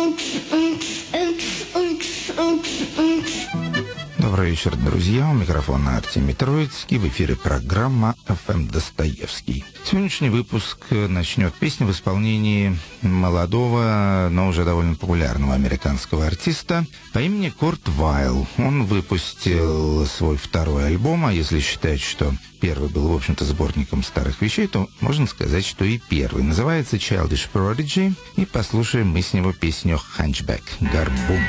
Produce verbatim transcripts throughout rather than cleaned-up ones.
Добрый вечер, друзья. У микрофона Артемий Троицкий. В эфире программа «эф эм Достоевский». Сегодняшний выпуск начнет песня в исполнении молодого, но уже довольно популярного американского артиста по имени Курт Вайл. Он выпустил свой второй альбом, а если считать, что первый был, в общем-то, сборником старых вещей, то можно сказать, что и первый. Называется Childish Prodigy, и послушаем мы с него песню «Hunchback» — «Горбун».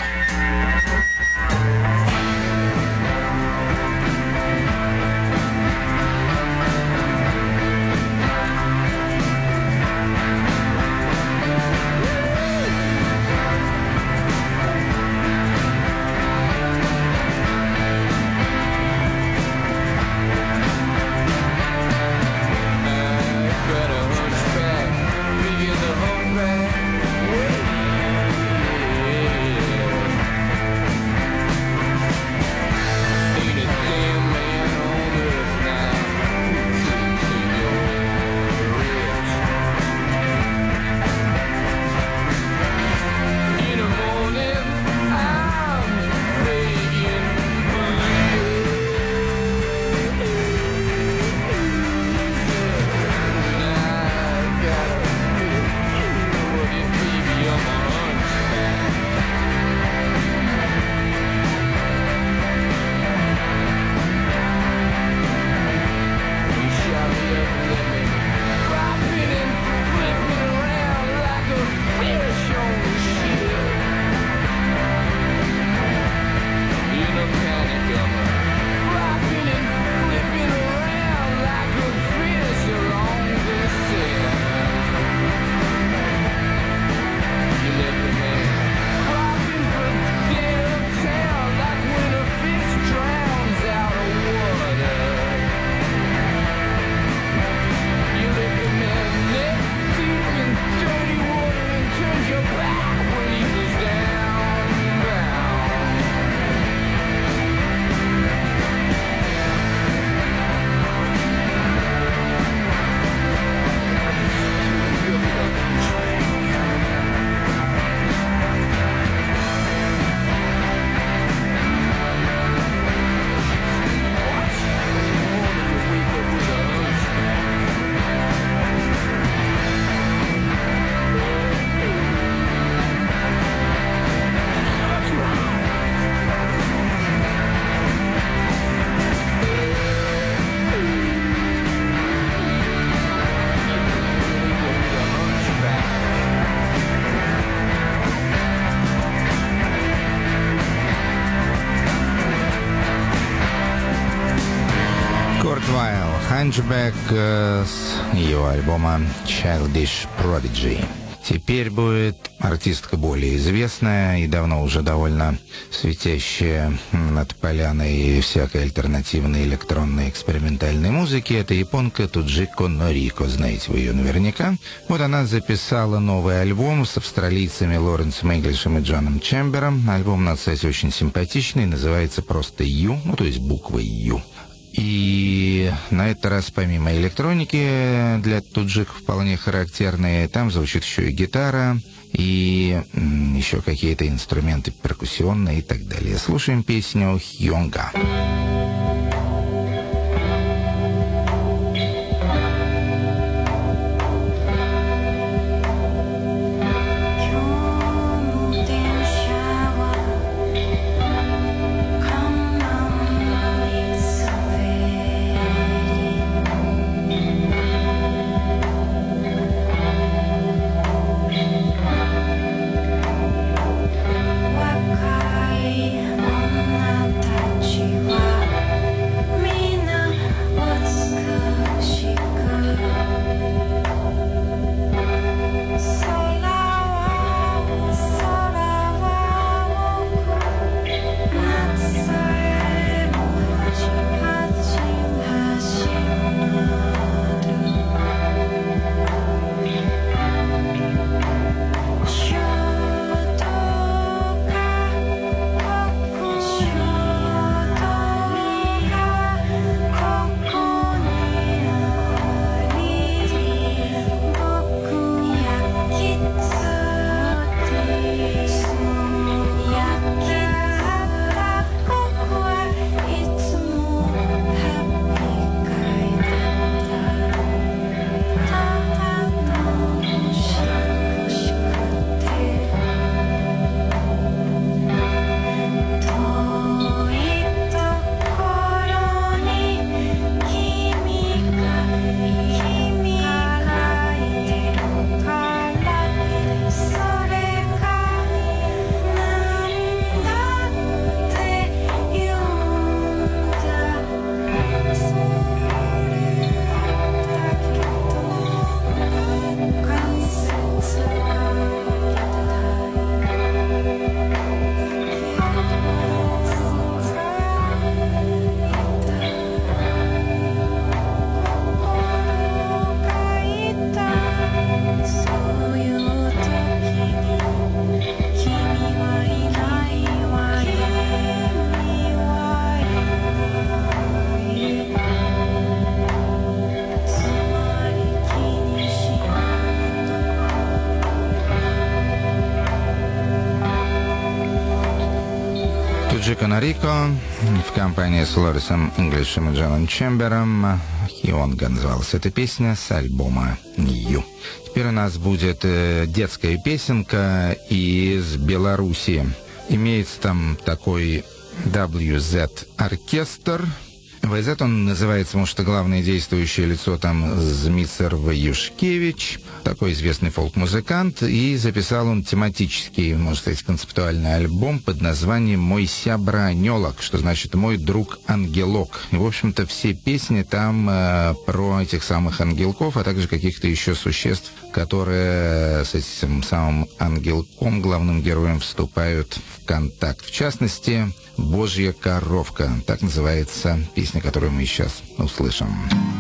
Hunchback э, с ее альбома Childish Prodigy. Теперь будет артистка более известная и давно уже довольно светящая над поляной всякой альтернативной электронной экспериментальной музыки. Это японка Туджико Норико, знаете вы ее наверняка. Вот она записала новый альбом с австралийцами Лоренсом Инглишем и Джоном Чембером. Альбом, надо сказать, очень симпатичный, называется просто «Ю», ну то есть буквой «Ю». И на этот раз, помимо электроники, для туджиков вполне характерные, там звучит еще и гитара, и м, еще какие-то инструменты перкуссионные и так далее. Слушаем песню «Хьонга». Chihuahua. Джико Нарико в компании с Лорисом Инглишем и Джоном Чембером. Хионга называлась эта песня с альбома «Нью». Теперь у нас будет э, детская песенка из Беларуси. Имеется там такой дабл ю зет оркестр. ви зет он называется, потому что главное действующее лицо там Змицер Юшкевич, такой известный фолк-музыкант, и записал он тематический, можно сказать, концептуальный альбом под названием «Мой сябра Анёлок», что значит «Мой друг Ангелок». И, в общем-то, все песни там э, про этих самых ангелков, а также каких-то еще существ, которые с этим самым ангелком, главным героем, вступают в контакт. В частности, «Божья коровка». Так называется песня, которую мы сейчас услышим.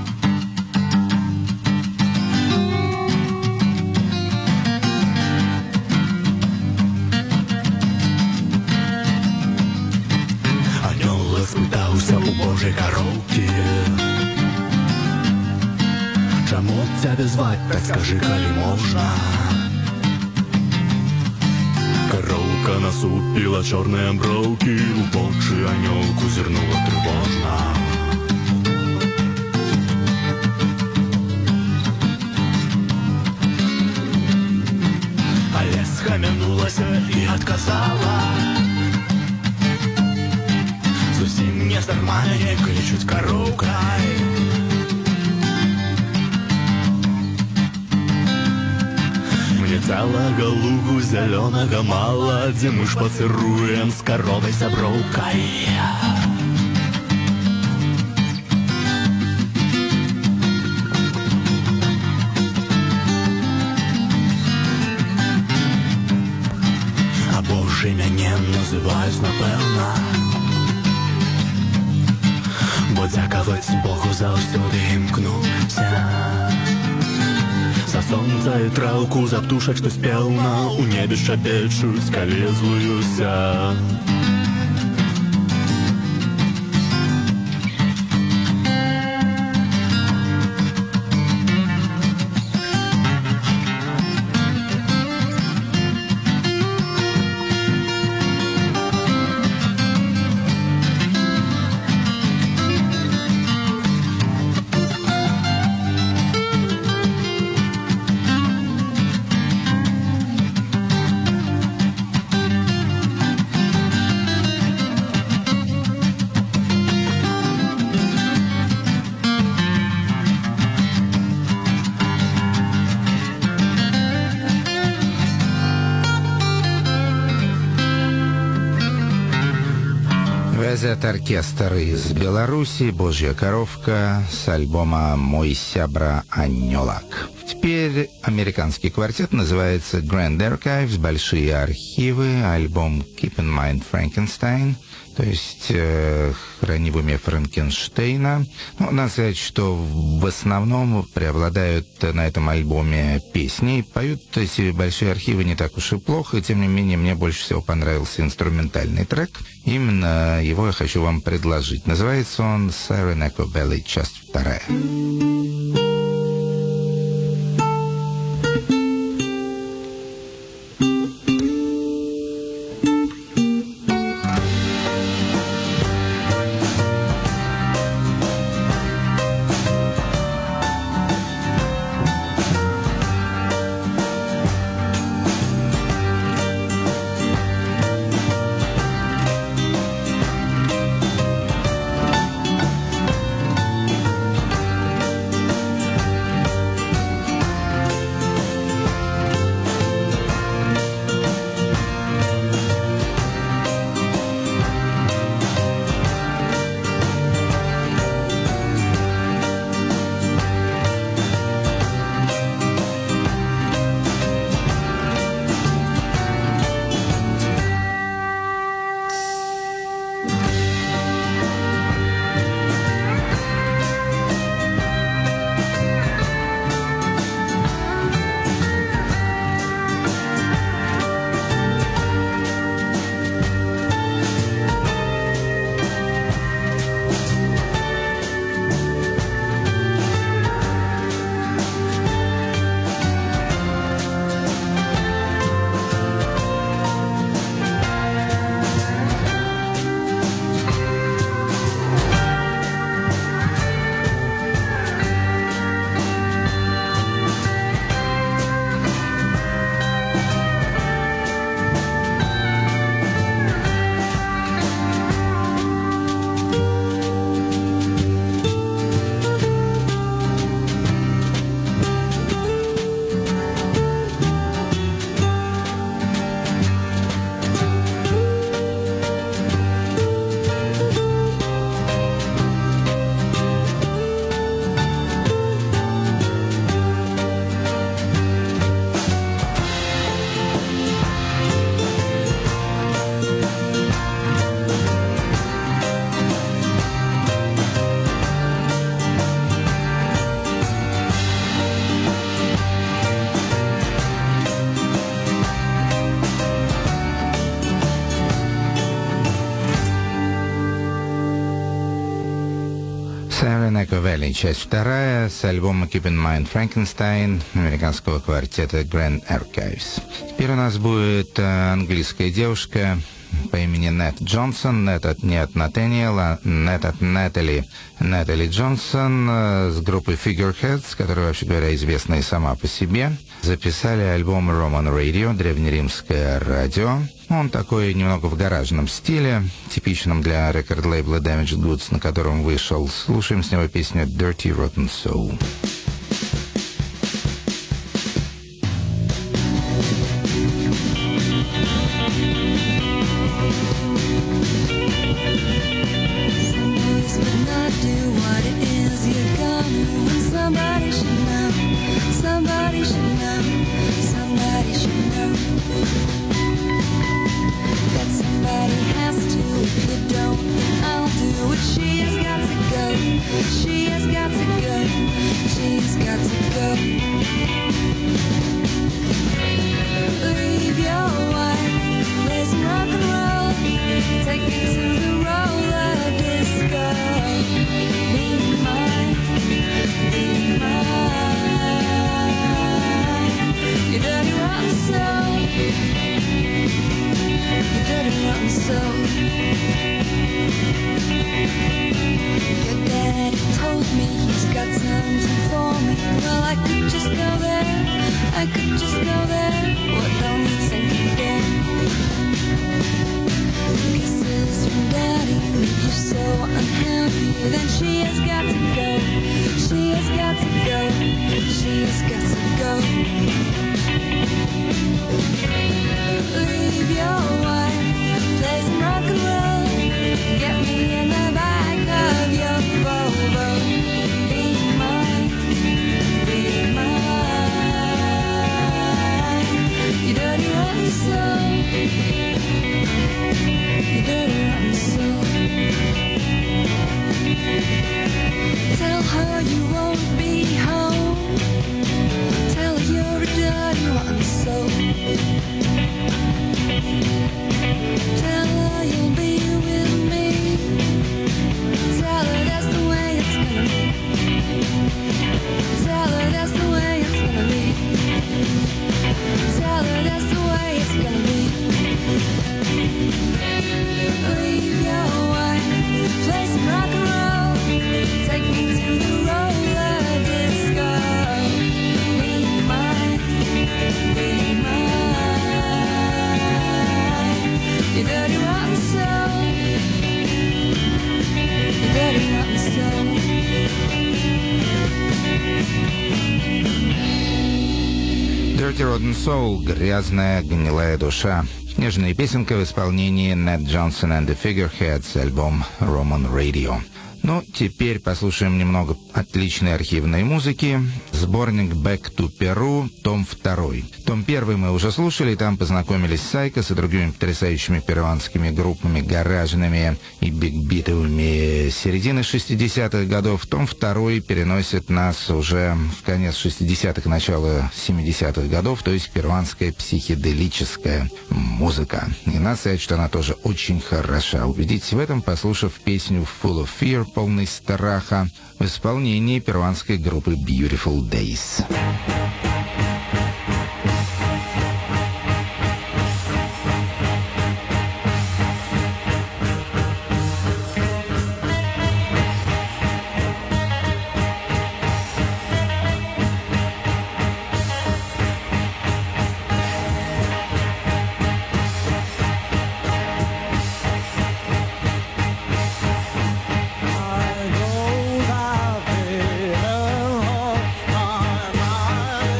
Анёлок спытаўся у Божьей коровки: чаму цябе звать, так скажи, калі можна. Коровка насупила черные броўкі, у вочы анёлку зірнула трывожна. Але схамянулася і адказала: зусім не здарма мяне клічуць коровкай. Мне цэлага лугу зялёнага мала, дзе мы шпацыруем з каровай сяброўкай. А Божы мяне называюць, напэўна, бо дзякаваць Богу заўсёды імкнуся. За сонца і траўку, за птушак, што спеўна у небе шчабечуць, калі злуюся. ви зет оркестр из Беларуси, «Божья коровка» с альбома «Мой сябра Анёлак». Теперь американский квартет, называется Grand Archives, «Большие архивы», альбом «Keep in Mind Frankenstein», то есть э, «Храни в уме Франкенштейна». Ну, надо сказать, что в основном преобладают на этом альбоме песни. Поют эти большие архивы не так уж и плохо, тем не менее мне больше всего понравился инструментальный трек. Именно его я хочу вам предложить. Называется он «Saranac Valley», часть вторая. Tobacco Valley, часть вторая, с альбома Keep in Mind Frankenstein американского квартета Grand Archives. Теперь у нас будет английская девушка по имени Нет Джонсон. Нет от, не от Натаниэла, Нет от Натали. Натали Джонсон с группой Figureheads, которая, вообще говоря, известна и сама по себе. Записали альбом Roman Radio, древнеримское радио. Он такой немного в гаражном стиле, типичном для рекорд-лейбла Damaged Goods, на котором вышел. Слушаем с него песню Dirty Rotten Soul. Dirty Rotten Soul, грязная гнилая душа. Нежная песенка в исполнении Нет Джонсон and the Figureheads, альбом Roman Radio. Ну, теперь послушаем немного отличной архивной музыки. Сборник Back to Peru, том второй. Том первый мы уже слушали, там познакомились с Айкос и другими потрясающими перуанскими группами, гаражными и бигбитовыми середины шестидесятых годов. Том второй переносит нас уже в конец шестидесятых, начало семидесятых годов, то есть перуанская психоделическая музыка. И надо сказать, что она тоже очень хороша. Убедитесь в этом, послушав песню Full of Fear, полный страха, в исполнении перуанской группы Beautiful Days. I go out there, oh, my, my.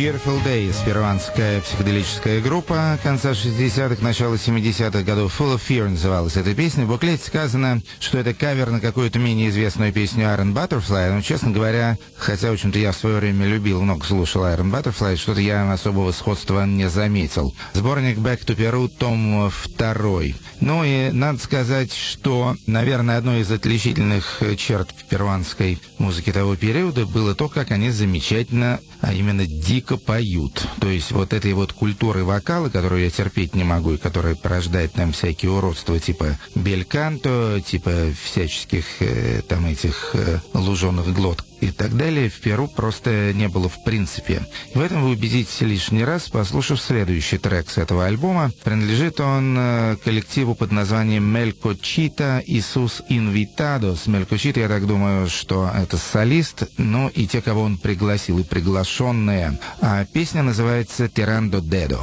Beautiful Days, перуанская психоделическая группа конца шестидесятых, начала семидесятых годов. Full of Fear называлась эта песня. В буклете сказано, что это кавер на какую-то менее известную песню Iron Butterfly. Но, честно говоря, хотя, в общем-то, я в свое время любил, много слушал Iron Butterfly, что-то я особого сходства не заметил. Сборник Back to Peru, том второй. Ну и надо сказать, что, наверное, одной из отличительных черт в перуанской музыке того периода было то, как они замечательно, а именно дико поют. То есть вот этой вот культуры вокала, которую я терпеть не могу, и которая порождает нам всякие уродства типа бельканто, типа всяческих э, там этих э, луженых глоток и так далее, в Перу просто не было в принципе. И в этом вы убедитесь лишний раз, послушав следующий трек с этого альбома. Принадлежит он э, коллективу под названием Melcochita y sus Invitados. Melcochita, я так думаю, что это солист, ну и те, кого он пригласил, и приглашенные. А песня называется «Tirando Dedo».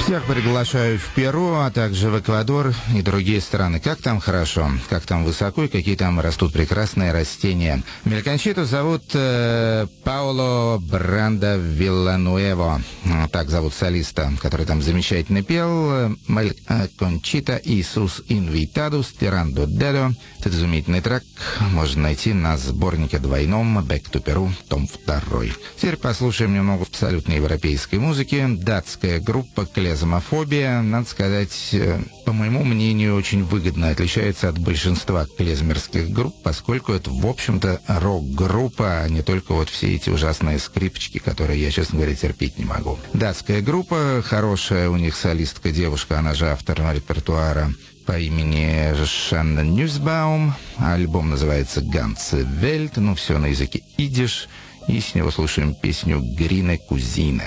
Всех приглашаю в Перу, а также в Эквадор и другие страны. Как там хорошо, как там высоко и какие там растут прекрасные растения. Мелькончиту зовут э, Пауло Бранда Виллануэво. Так зовут солиста, который там замечательно пел. Мелькончита Иисус Инвитадус Тирандо Дедо. Этот изумительный трек можно найти на сборнике двойном «Back to Peru», том второй. Теперь послушаем немного абсолютно европейской музыки. Датская группа «Клезмофобия», надо сказать, по моему мнению, очень выгодно отличается от большинства клезмерских групп, поскольку это, в общем-то, рок-группа, а не только вот все эти ужасные скрипочки, которые я, честно говоря, терпеть не могу. Датская группа, хорошая у них солистка девушка, она же автор репертуара по имени Шанна Ньюсбаум. Альбом называется «Ganze Welt», ну все на языке идиш, и с него слушаем песню «Grüne Cousine».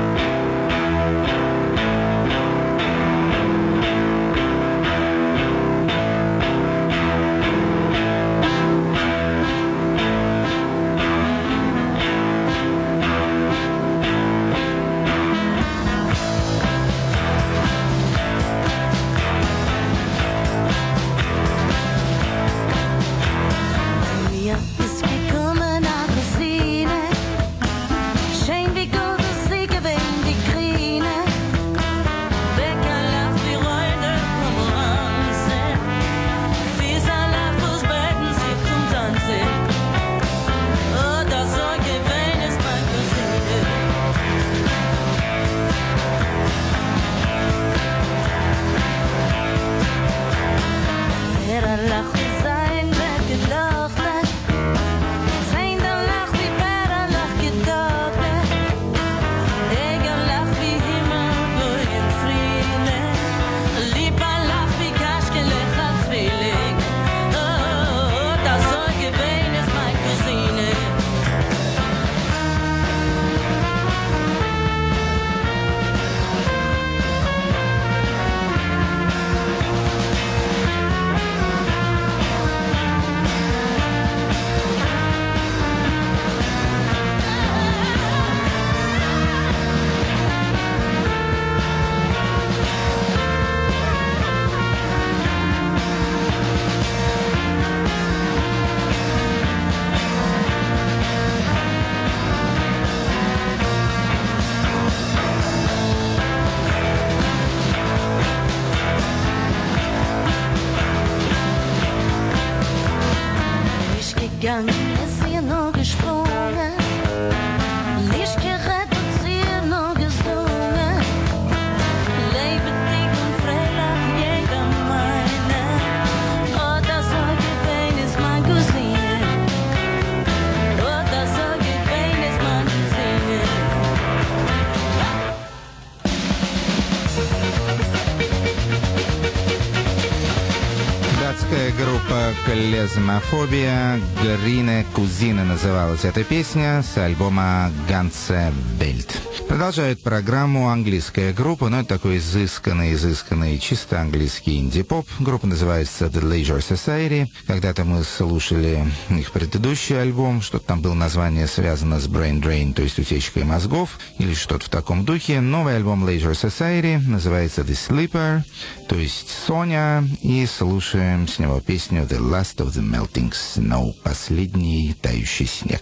Группа «Клезмофобия», «Grüne Cousine» называлась эта песня, с альбома «Ganze Welt». Продолжает программу английская группа, но это такой изысканный, изысканный, чисто английский инди-поп. Группа называется The Leisure Society. Когда-то мы слушали их предыдущий альбом, что-то там было название связано с brain drain, то есть утечкой мозгов, или что-то в таком духе. Новый альбом Leisure Society называется The Sleeper, то есть Соня, и слушаем с него песню The Last of the Melting Snow, последний тающий снег.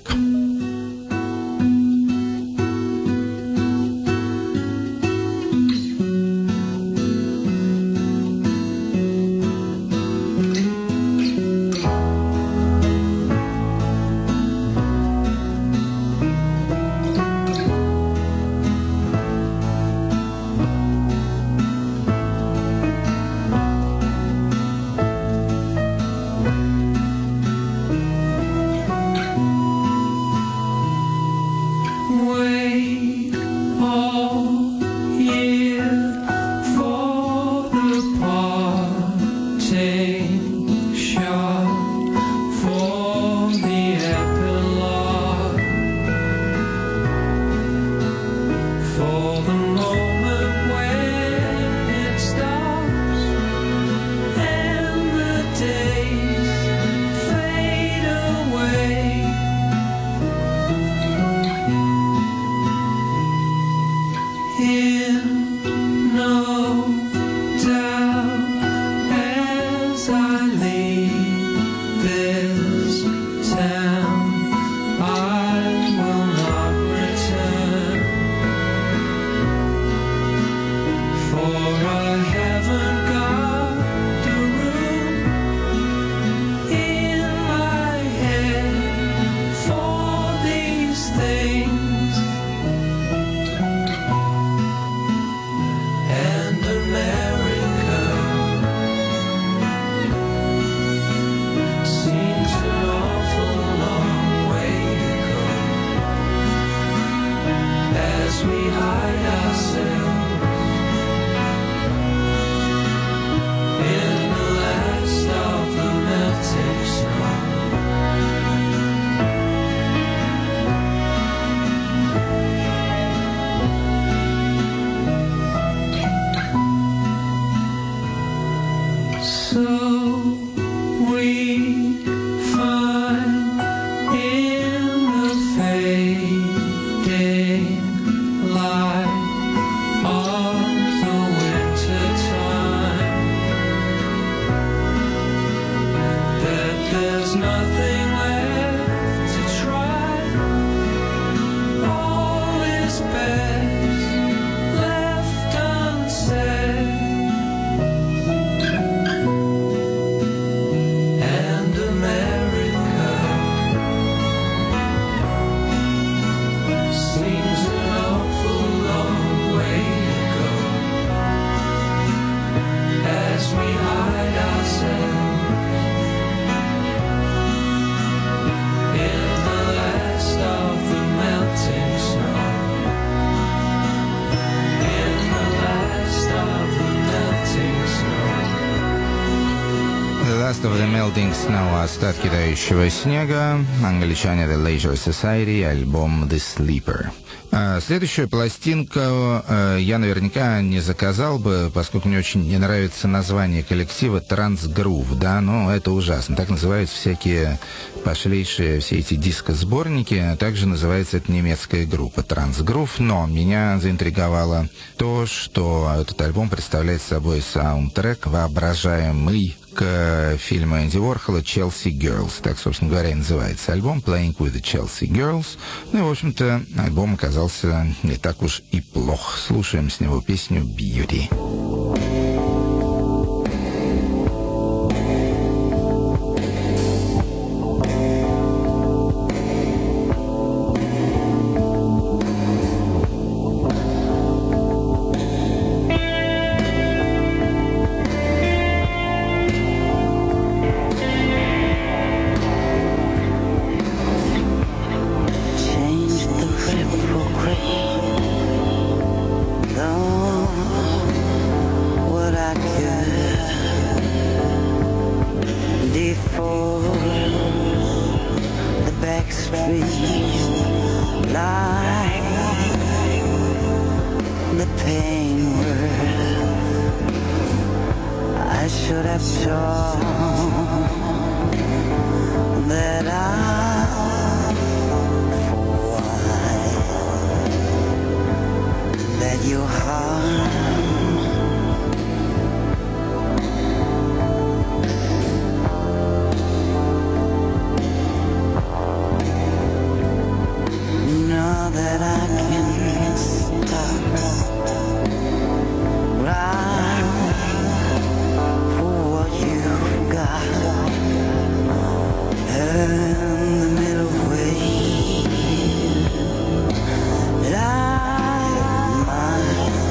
Last of the Melting Snow, остатки тающего снега, англичане The Leisure Society, альбом The Sleeper. А следующую пластинку э, я наверняка не заказал бы, поскольку мне очень не нравится название коллектива Transgroove, да, но это ужасно. Так называются всякие пошлейшие все эти диско-сборники, также называется эта немецкая группа Transgroove, но меня заинтриговало то, что этот альбом представляет собой саундтрек, воображаемый к фильму Энди Уорхола «Chelsea Girls». Так, собственно говоря, и называется альбом «Playing with the Chelsea Girls». Ну и, в общем-то, альбом оказался не так уж и плох. Слушаем с него песню «Beauty». Light my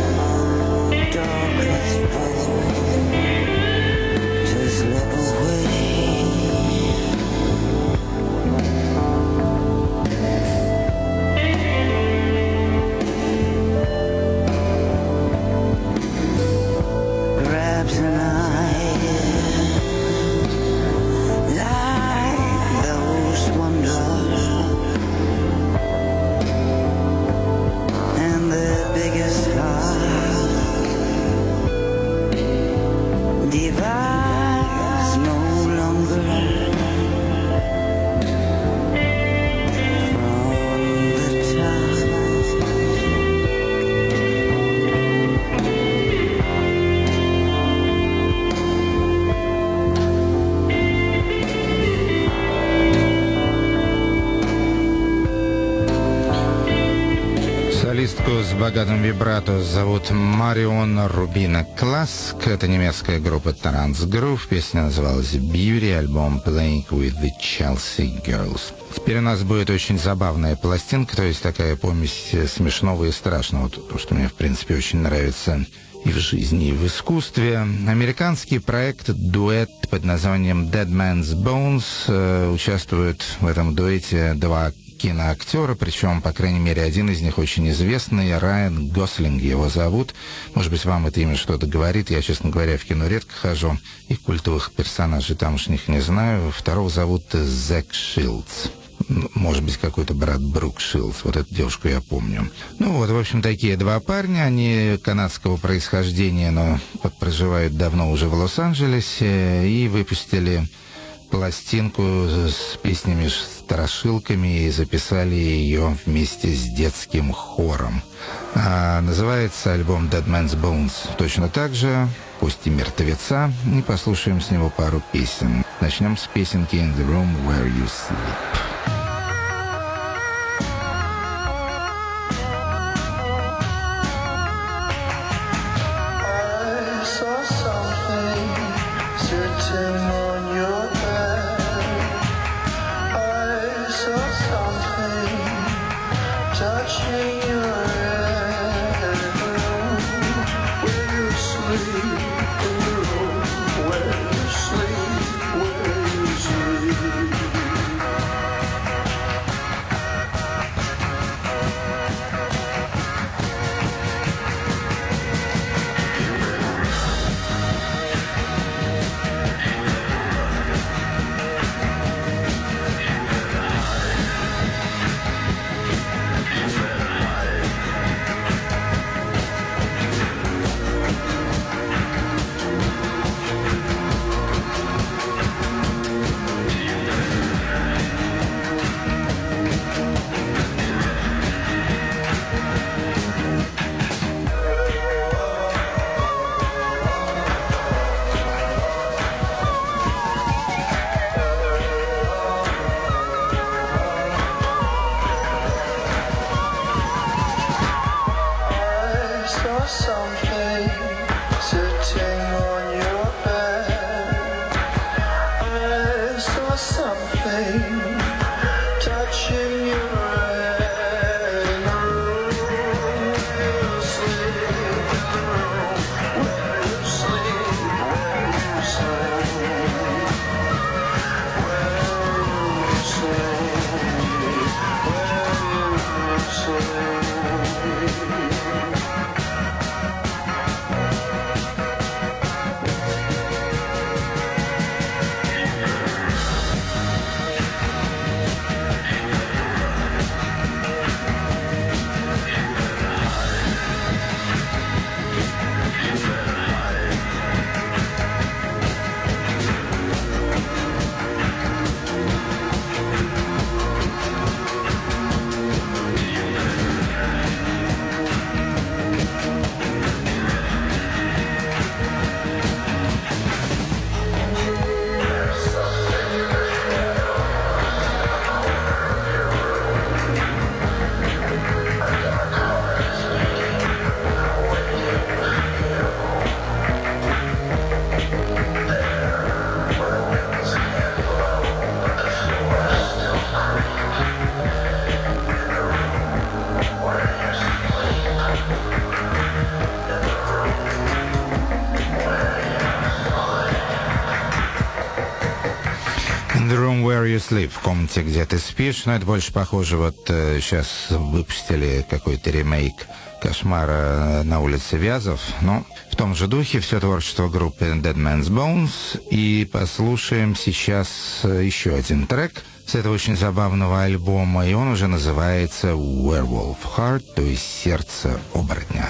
богатым вибрато зовут Марион Рубина Класк. Это немецкая группа Trans Groove. Песня называлась Beauty, альбом Playing with the Chelsea Girls. Теперь у нас будет очень забавная пластинка, то есть такая помесь смешного и страшного. То, что мне, в принципе, очень нравится и в жизни, и в искусстве. Американский проект дуэт под названием Dead Man's Bones. Э, участвуют в этом дуэте два киноактера, причем, по крайней мере, один из них очень известный, Райан Гослинг его зовут. Может быть, вам это имя что-то говорит. Я, честно говоря, в кино редко хожу, и культовых персонажей тамошних не знаю. Второго зовут Зак Шилдс. Может быть, какой-то брат Брук Шилдс. Вот эту девушку я помню. Ну вот, в общем, такие два парня. Они канадского происхождения, но проживают давно уже в Лос-Анджелесе и выпустили пластинку с песнями-страшилками и записали ее вместе с детским хором. А называется альбом Dead Man's Bones точно так же, пусть и мертвеца. И послушаем с него пару песен. Начнем с песенки In the Room Where You Sleep. Sleep, в комнате, где ты спишь, но это больше похоже, вот э, сейчас выпустили какой-то ремейк «Кошмара на улице Вязов», но в том же духе все творчество группы Dead Man's Bones, и послушаем сейчас еще один трек с этого очень забавного альбома, и он уже называется Werewolf Heart, то есть «Сердце оборотня».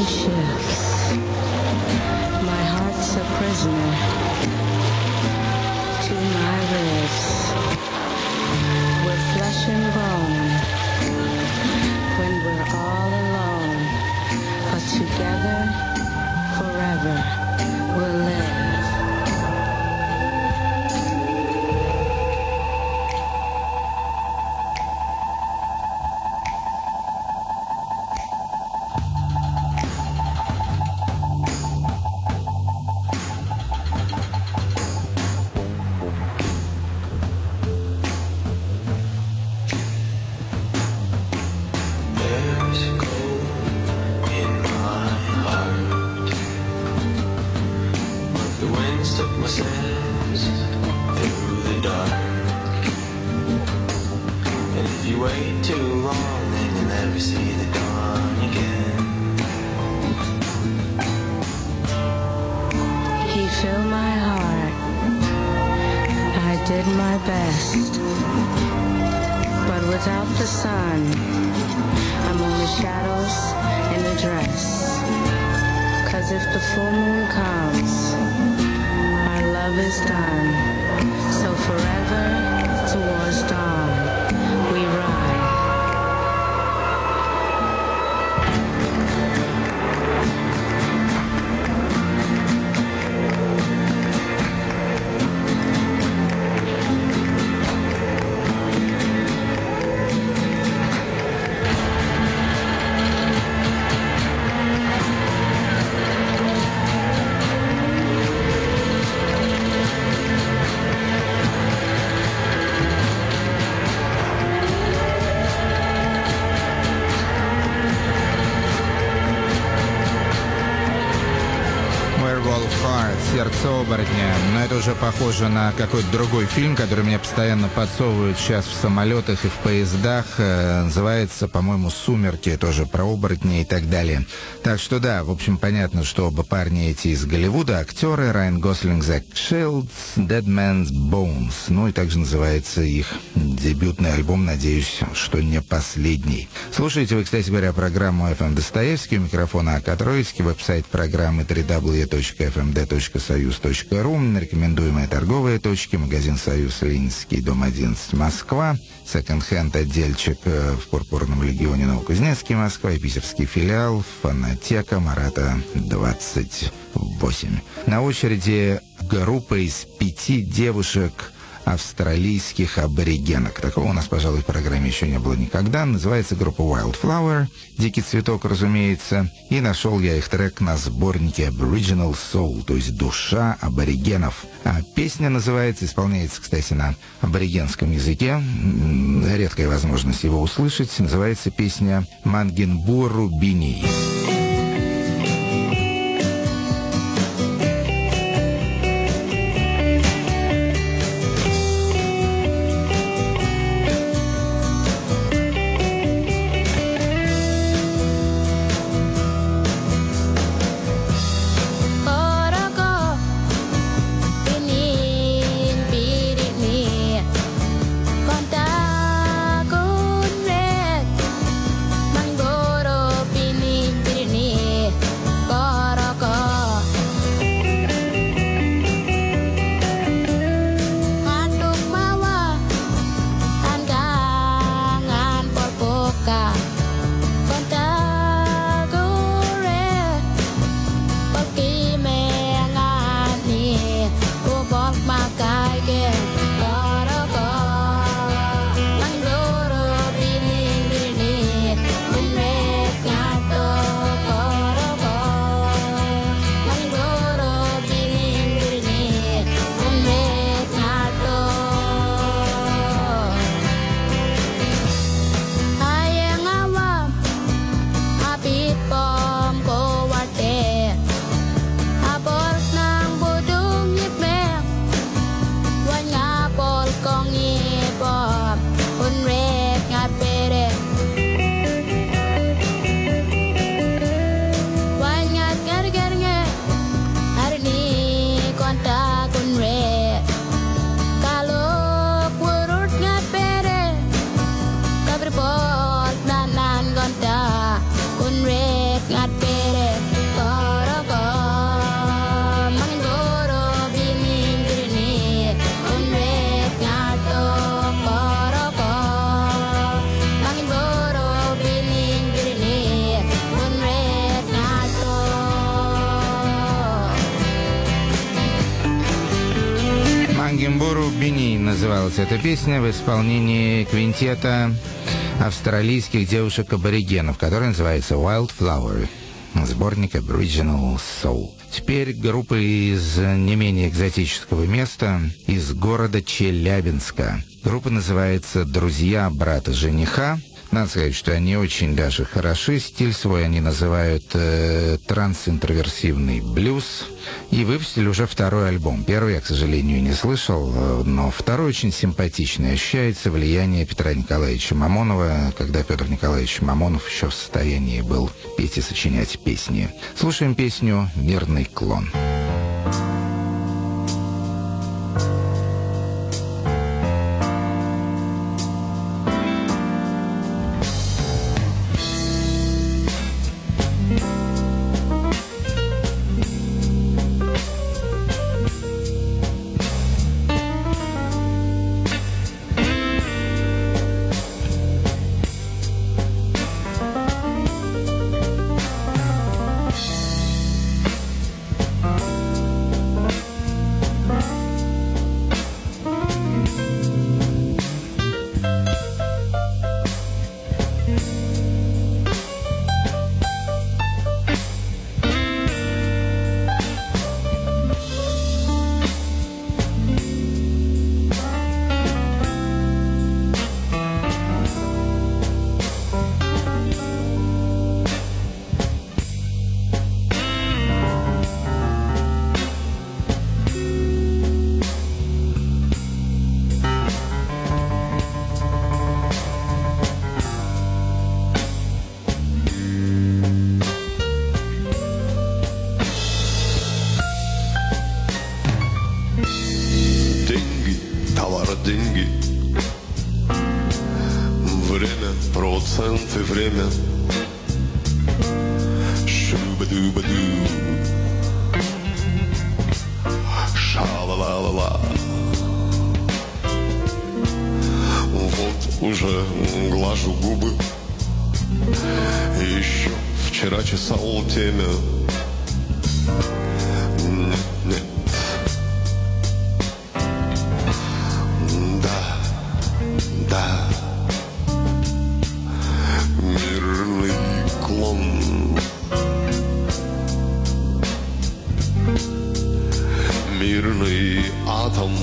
time shifts. My heart's a prisoner to my ribs. We're flesh and bone when we're all alone, but together forever we'll live. «Сердце оборотня». Но это уже похоже на какой-то другой фильм, который мне постоянно подсовывают сейчас в самолетах и в поездах. Э, называется, по-моему, «Сумерки», тоже про оборотни и так далее. Так что да, в общем, понятно, что оба парни эти из Голливуда, актеры, Райан Гослинг, Зак Шилдс, «Dead Man's Bones». Ну и также называется их дебютный альбом, надеюсь, что не последний. Слушайте вы, кстати говоря, программу эф эм Достоевский, у микрофона А К Троицкий, веб-сайт программы дабл ю дабл ю дабл ю точка эф эм дэ точка союз точка ру, рекомендуемые торговые точки, магазин «Союз», Ленинский, дом одиннадцать, Москва, секонд-хенд отдельчик в Пурпурном легионе Новокузнецкий, Москва, и питерский филиал «Фонотека», Марата, двадцать восемь. На очереди группа из пяти девушек австралийских аборигенок. Такого у нас, пожалуй, в программе еще не было никогда. Называется группа Wildflower, «Дикий цветок», разумеется. И нашел я их трек на сборнике Aboriginal Soul, то есть «Душа аборигенов». А песня называется, исполняется, кстати, на аборигенском языке. Редкая возможность его услышать. Называется песня «Мангенбуру Бини». Pot nan nan gonda kun rek ngat pere Бини называлась эта песня в исполнении квинтета австралийских девушек-аборигенов, который называется Wildflower, сборник Aboriginal Soul. Теперь группа из не менее экзотического места, из города Челябинска. Группа называется «Друзья брата жениха». Надо сказать, что они очень даже хороши. Стиль свой они называют э, трансинтроверсивный блюз. И выпустили уже второй альбом. Первый я, к сожалению, не слышал, но второй очень симпатичный. Ощущается влияние Петра Николаевича Мамонова, когда Петр Николаевич Мамонов еще в состоянии был петь и сочинять песни. Слушаем песню «Мирный клон». Деньги, время, проценты, время. Шуба-дуба-ду, ша-ла-ла-ла-ла. Вот уже глажу губы, еще вчера чесал темя. Нет, нет. Да, мирный клон, мирный атом,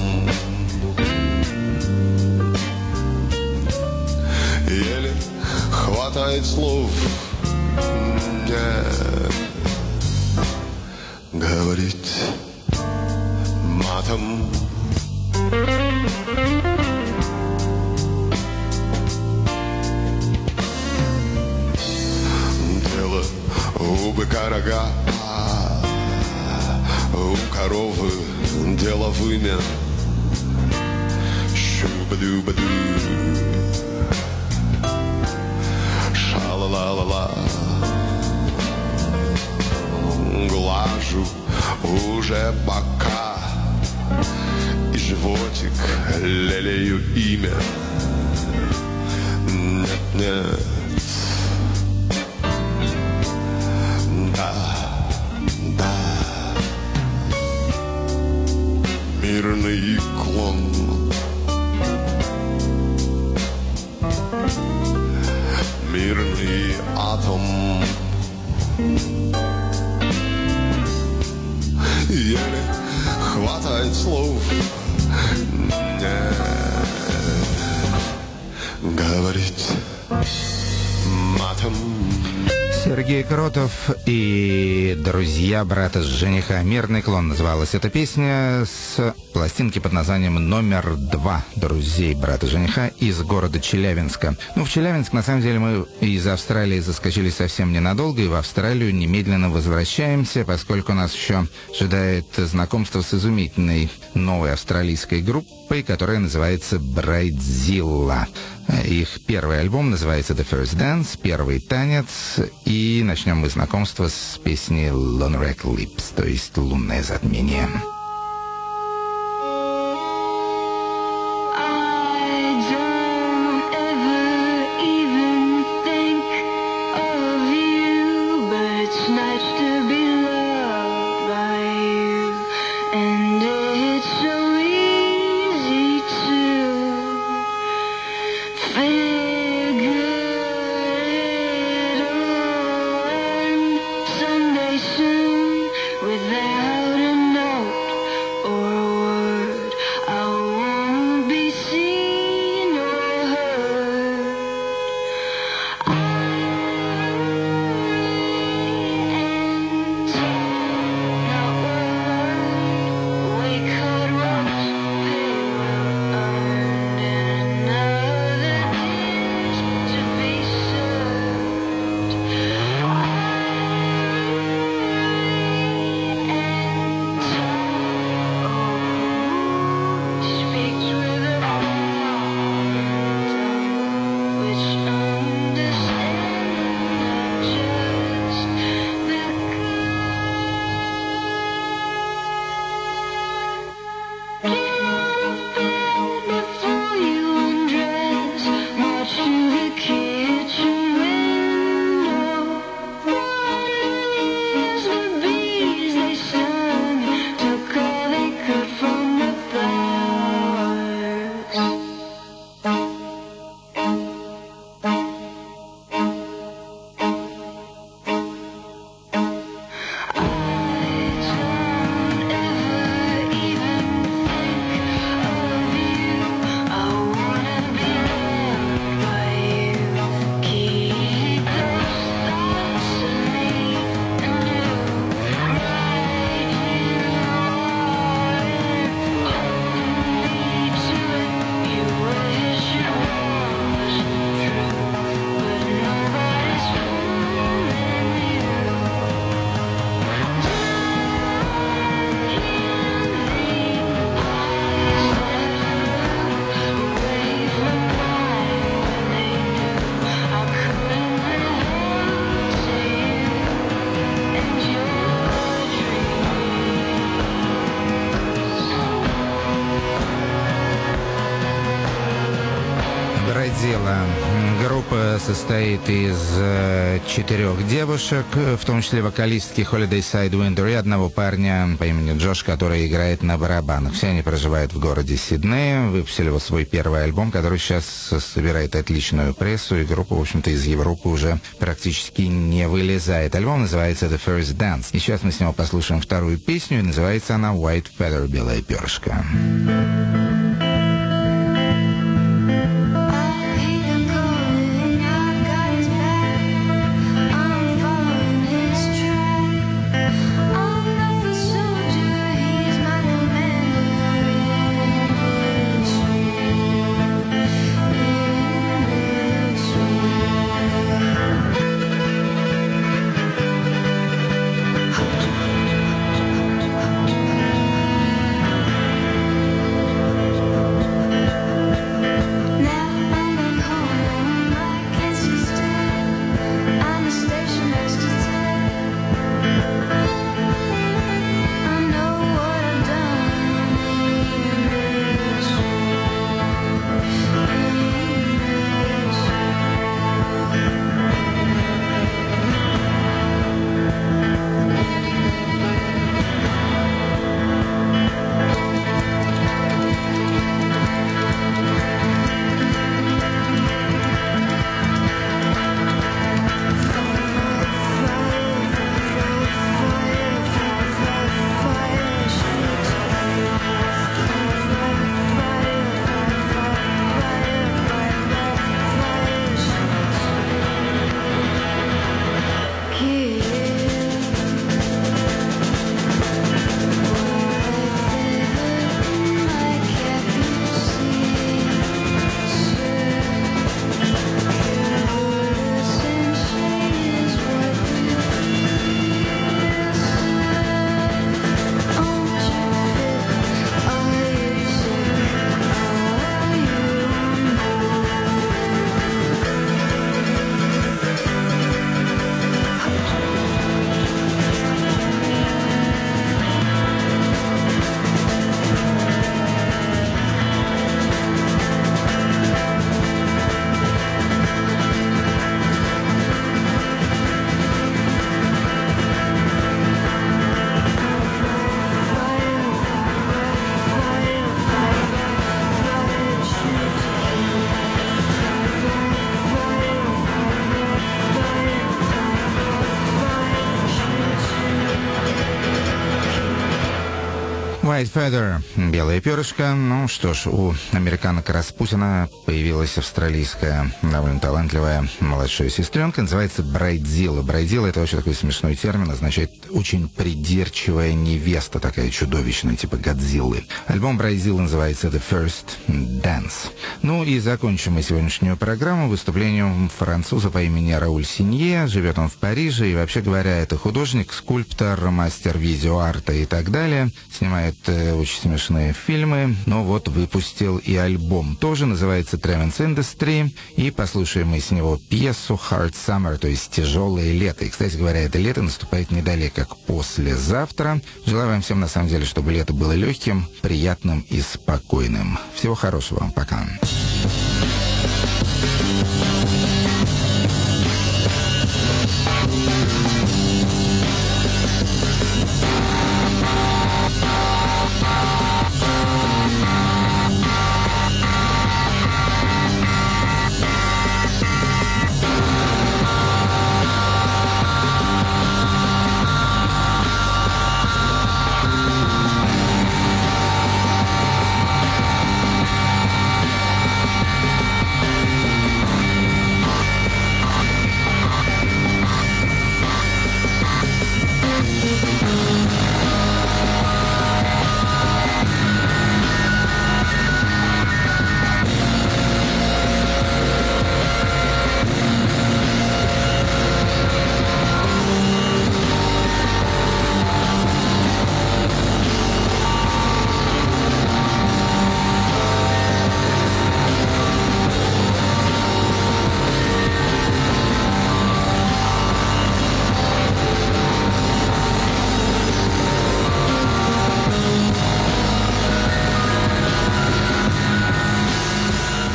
еле хватает слов, нет, говорить матом. У быка рога, у коровы дело вымя. Щу-ба-ду-ба-ду, ша-ла-ла-ла-ла. Глажу уже бока и животик лелею имя. Нет-нет. Мирный клон, мирный атом, еле хватает слов, не говорить матом. Сергей Кротов и «Друзья брата жениха». «Мирный клон» называлась эта песня с пластинки под названием «Номер два» «Друзей брата жениха» из города Челябинска. Ну, в Челябинск, на самом деле, мы из Австралии заскочили совсем ненадолго, и в Австралию немедленно возвращаемся, поскольку нас еще ожидает знакомство с изумительной новой австралийской группой, которая называется «Брайтзилла». Их первый альбом называется «The First Dance», «Первый танец», и начнем мы знакомство с песни «Lunar Eclipse», то есть «Лунное затмение». And it's so easy сказала. Группа состоит из э, четырех девушек, в том числе вокалистки Holiday Sidewinder и одного парня по имени Джош, который играет на барабанах. Все они проживают в городе Сиднее, выпустили вот свой первый альбом, который сейчас собирает отличную прессу, и группа, в общем-то, из Европы уже практически не вылезает. Альбом называется The First Dance. И сейчас мы с него послушаем вторую песню, и называется она White Feather, белое перышко. White Feather, белое перышко. Ну что ж, у американок Распутина появилась австралийская, довольно талантливая младшая сестренка, называется Брайдзилла. Брайдзилла — это вообще такой смешной термин, означает очень придирчивая невеста, такая чудовищная, типа Годзиллы. Альбом Брайдзиллы называется The First Dance. Ну и закончим мы сегодняшнюю программу выступлением француза по имени Рауль Синье. Живет он в Париже, и, вообще говоря, это художник, скульптор, мастер видеоарта и так далее. Снимает э, очень смешные фильмы, но вот выпустил и альбом. Тоже называется Tremens Industry, и послушаем мы с него пьесу Hard Summer, то есть «Тяжелое лето». И, кстати говоря, это лето наступает не далее, как послезавтра. Желаю вам всем, на самом деле, чтобы лето было легким, приятным и спокойным. Всего хорошего. Пока.